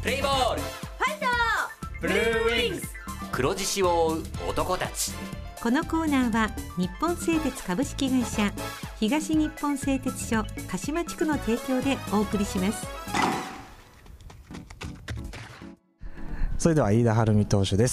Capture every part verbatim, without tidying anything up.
プレイボール、 ファイト、 ブルーウィングス、黒獅子を追う男たち。 このコーナーは日本製鉄株式会社、東日本製鉄所鹿島地区の提供でお送りします。 それでは飯田晴美投手です、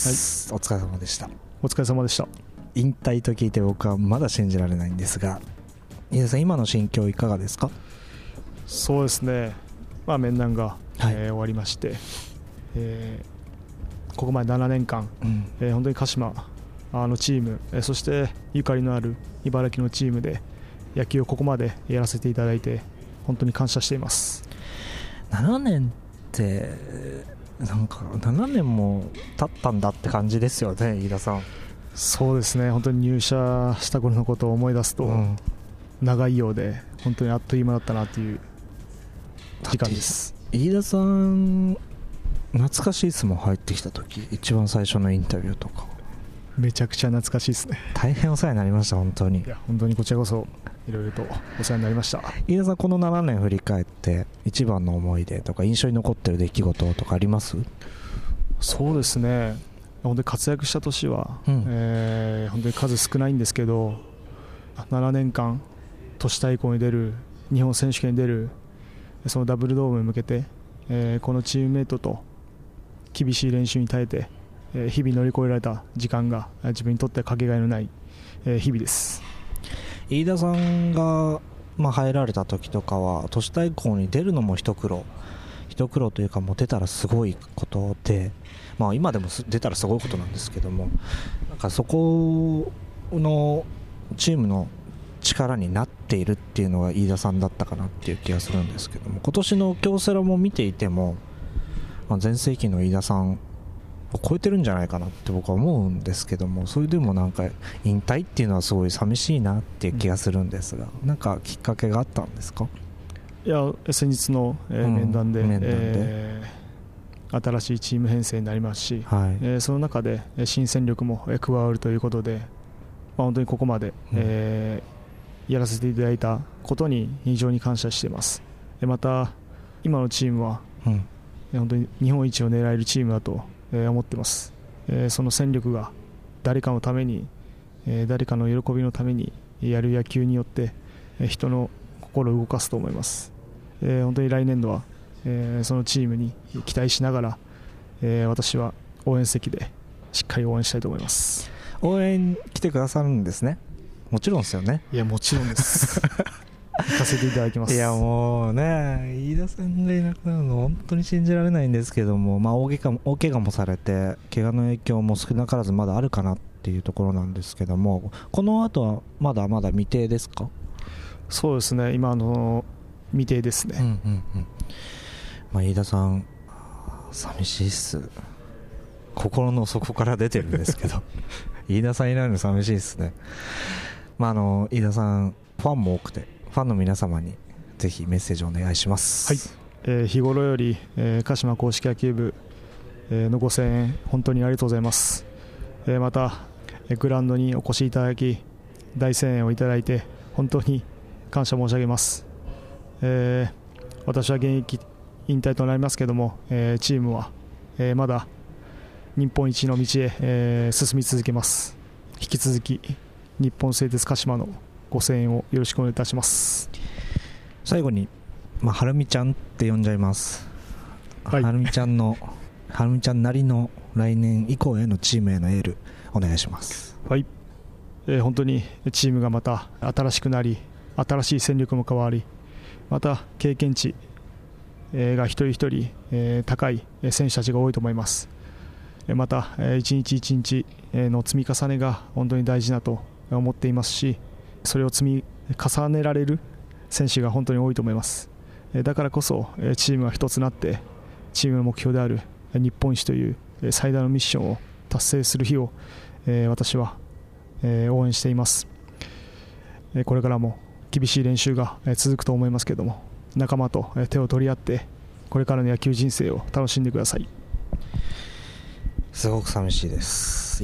はい、お疲れ様でした。 お疲れ様でした。 引退と聞いて僕はまだ信じられないんですが、飯田さん今の心境いかがですか？ そうですね、まあ、面談が、 はいえー、終わりまして、えー、ここまでななねんかん、うんえー、本当に鹿島あのチーム、えー、そしてゆかりのある茨城のチームで野球をここまでやらせていただいて本当に感謝しています。 ななねんってなんかななねんも経ったんだって感じですよね、飯田さん。 そうですね、本当に入社した頃のことを思い出すと、うん、長いようで本当にあっという間だったなという時間です。 飯田さん懐かしいですもん、入ってきた時一番最初のインタビューとかめちゃくちゃ懐かしいですね。 大変お世話になりました。本当にいや本当にこちらこそいろいろとお世話になりました。 飯田さんこのななねん振り返って一番の思い出とか印象に残ってる出来事とかあります？ そうですね、本当に活躍した年は、うんえー、本当に数少ないんですけどななねんかん都市対抗に出る、日本選手権に出る、そのダブルドームに向けて、えー、このチームメイトと厳しい練習に耐えて、えー、日々乗り越えられた時間が自分にとってはかけがえのない、えー、日々です。 飯田さんが、まあ、入られた時とかは都市対抗に出るのも一苦労一苦労というかもう出たらすごいことで、まあ、今でも出たらすごいことなんですけども、なんかそこのチームの力になっているっていうのが飯田さんだったかなっていう気がするんですけども、今年の京セラも見ていても、まあ、前世紀の飯田さんを超えてるんじゃないかなって僕は思うんですけども、それでもなんか引退っていうのはすごい寂しいなっていう気がするんですが、うん、なんかきっかけがあったんですか？ いや先日の、えーうん、面談で、面談でえー、新しいチーム編成になりますし、はいえー、その中で新戦力も加わるということで、まあ、本当にここまで、うんえー、やらせていただいたことに非常に感謝しています。また今のチームは、うん、本当に日本一を狙えるチームだと思っています。その戦力が誰かのために、誰かの喜びのためにやる野球によって人の心を動かすと思います。本当に来年度はそのチームに期待しながら、私は応援席でしっかり応援したいと思います。 応援来てくださるんですね？もちろんですよね。 いやもちろんです行かせていただきます。 いやもうね、飯田さんがいなくなるの本当に信じられないんですけども、まあ、大怪我も大怪我もされて怪我の影響も少なからずまだあるかなっていうところなんですけども、この後はまだまだ未定ですか？ そうですね、今の未定ですね、うんうんうんまあ、飯田さん寂しいっす、心の底から出てるんですけど飯田さんいないの寂しいっすね。まあ、あの飯田さんファンも多くて、ファンの皆様にぜひメッセージをお願いします。 はい、えー、日頃より、えー、鹿島硬式野球部、えー、のご声援本当にありがとうございます。えー、また、えー、グラウンドにお越しいただき大声援をいただいて本当に感謝申し上げます。えー、私は現役引退となりますけども、えー、チームは、えー、まだ日本一の道へ、えー、進み続けます。引き続き日本製鉄鹿島のご声援をよろしくお願いいたします。 最後に、まあ、はるみちゃんって呼んじゃいます、はい、はるみちゃんのはるみちゃんなりの来年以降へのチームへのエールお願いします。 はい、えー、本当にチームがまた新しくなり、新しい戦力も変わり、また経験値が一人一人高い選手たちが多いと思います。また一日一日の積み重ねが本当に大事だと思っていますし、それを積み重ねられる選手が本当に多いと思います。だからこそチームが一つになってチームの目標である日本一という最大のミッションを達成する日を私は応援しています。これからも厳しい練習が続くと思いますけれども、仲間と手を取り合ってこれからの野球人生を楽しんでください。 すごく寂しいです。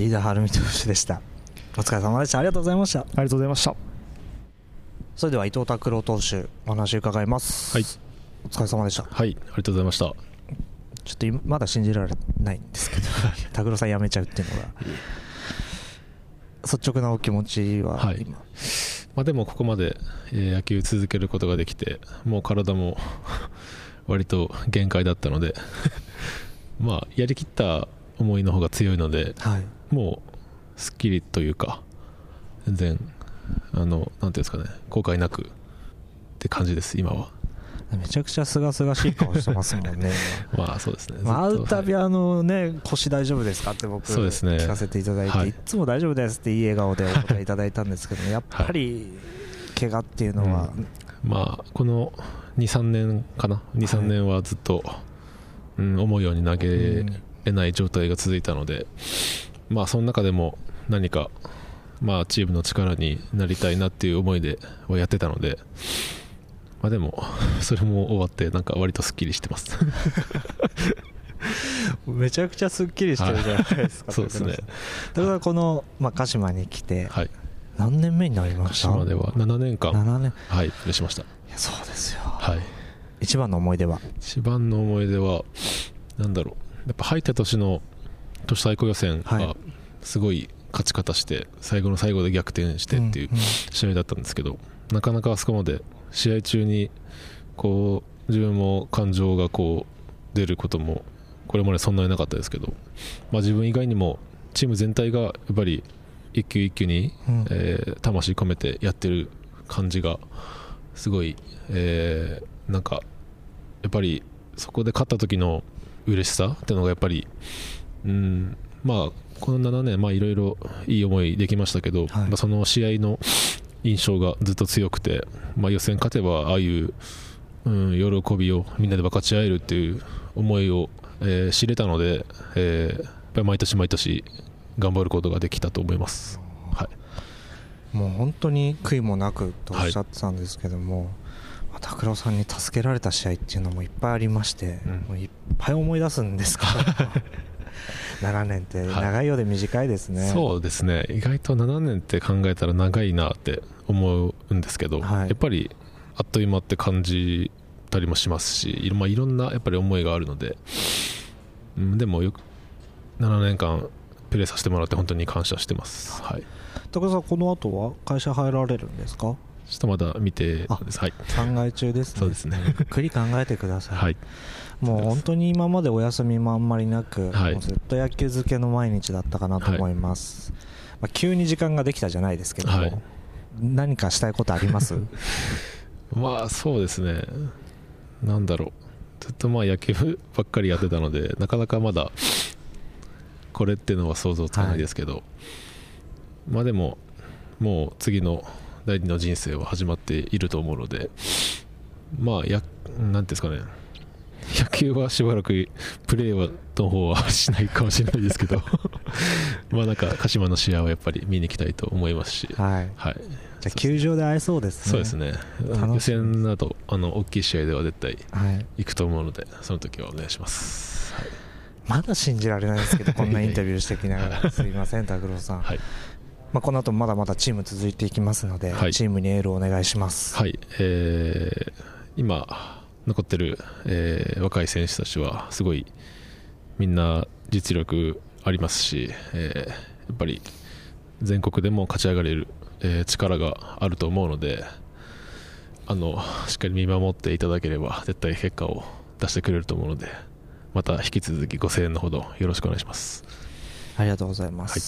飯田晴美投手でした。お疲れ様でした。ありがとうございました。ありがとうございました。 それでは伊藤拓郎投手お話を伺います。 はい、 お疲れ様でした。 はい、ありがとうございました。 ちょっと今まだ信じられないんですけど拓郎さん辞めちゃうっていうのが率直なお気持ちは今、はい、 まあ、でもここまで野球続けることができて、もう体も割と限界だったのでまあやりきった思いの方が強いので、はい、もうすっきりというか全然あのなんていうんですかね、後悔なくって感じです今は。 めちゃくちゃすがすがしい顔してますもんねまあそうですね、 会うたびあのね、腰大丈夫ですかって僕そうですね聞かせていただいて、はい、いつも大丈夫ですっていい笑顔でお答えいただいたんですけどやっぱり怪我っていうのは、 うん、まあこの にさんねんかな にさんねんはずっと、はい、うん、思うように投げれない状態が続いたので、うん、まあその中でも何かまあチームの力になりたいなっていう思いではやってたので、まあでもそれも終わってなんか割とすっきりしてますめちゃくちゃすっきりしてるじゃないですか、はい、 そうですね。 だからこの、まあ、鹿島に来て何年目になりました？ 鹿島ではななねんかん、 ななねん、 はい、プレーしました。いやそうですよ、 はい、 一番の思い出は一番の思い出はなんだろう、やっぱ入った年の都市対抗予選がすごい勝ち方して最後の最後で逆転してっていう試合だったんですけど、うんうん、なかなかあそこまで試合中にこう自分も感情がこう出ることもこれまでそんなになかったですけど、まあ、自分以外にもチーム全体がやっぱり一球一球に、うん、えー、魂込めてやってる感じがすごい、えー、なんかやっぱりそこで勝った時の嬉しさっていうのがやっぱり、うん、まあこのななねん、まあいろいろいい思いできましたけど、はい、まあ、その試合の印象がずっと強くて、まあ、予選勝てばああいう、うん、喜びをみんなで分かち合えるっていう思いを、えー、知れたので、えー、やっぱり毎年毎年頑張ることができたと思います、はい、 もう本当に悔いもなくとおっしゃってたんですけども、はい、拓郎さんに助けられた試合っていうのもいっぱいありまして、うん、もういっぱい思い出すんですからななねんって長いようで短いですね、はい、 そうですね、意外とななねんって考えたら長いなって思うんですけど、はい、やっぱりあっという間って感じたりもしますし、まあ、いろんなやっぱり思いがあるので、うん、でもよくななねんかんプレーさせてもらって本当に感謝してます、はい、 高田さんこの後は会社入られるんですか？ ちょっとまだ見てです、はい、 考え中ですね。そうですね、ゆっくり考えてください、はい、もう本当に今までお休みもあんまりなく、はい、もうずっと野球漬けの毎日だったかなと思います、はい、まあ、急に時間ができたじゃないですけども、はい、何かしたいことあります？ まあそうですね、なんだろう、ずっとまあ野球ばっかりやってたのでなかなかまだこれっていうのは想像つかないですけど、はい、まあでももう次の第二の人生は始まっていると思うので、まあやなんていうんですかね、野球はしばらくプレーはの方はしないかもしれないですけどまあなんか鹿島の試合はやっぱり見に行きたいと思いますし、はいはい、 じゃあ球場で会えそうですね。 そうですね、予選などあの大きい試合では絶対行くと思うので、はい、その時はお願いします、はい、 まだ信じられないですけどこんなインタビューしてきながらすいません拓郎さん、はい、まあ、この後まだまだチーム続いていきますので、はい、チームにエールをお願いします。 はい、えー、今残ってる、えー、若い選手たちはすごいみんな実力ありますし、えー、やっぱり全国でも勝ち上がれる、えー、力があると思うので、あのしっかり見守っていただければ絶対結果を出してくれると思うので、また引き続きご声援のほどよろしくお願いします。 ありがとうございます、はい、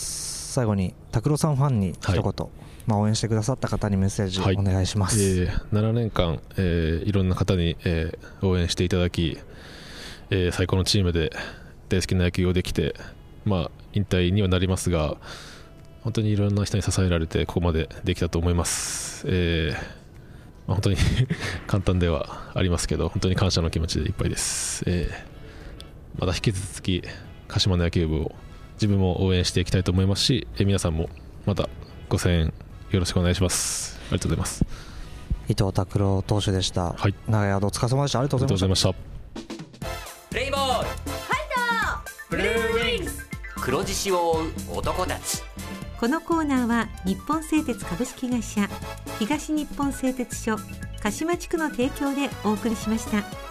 最後に拓郎さんファンに一言、はい、まあ、応援してくださった方にメッセージお願いします。 はい、えー、ななねんかん、えー、いろんな方に、えー、応援していただき、えー、最高のチームで大好きな野球をできて、まあ、引退にはなりますが本当にいろんな人に支えられてここまでできたと思います、えーまあ、本当に簡単ではありますけど本当に感謝の気持ちでいっぱいです、えー、また引き続き鹿島の野球部を自分も応援していきたいと思いますし、えー、皆さんもまたご声援よろしくお願いします。ありがとうございます。 伊藤拓郎投手でした、はい、長い間お疲れ様でした。ありがとうございました。 プレイボールファイターブルーウィングス黒獅子を追う男たち。 このコーナーは日本製鉄株式会社東日本製鉄所鹿島地区の提供でお送りしました。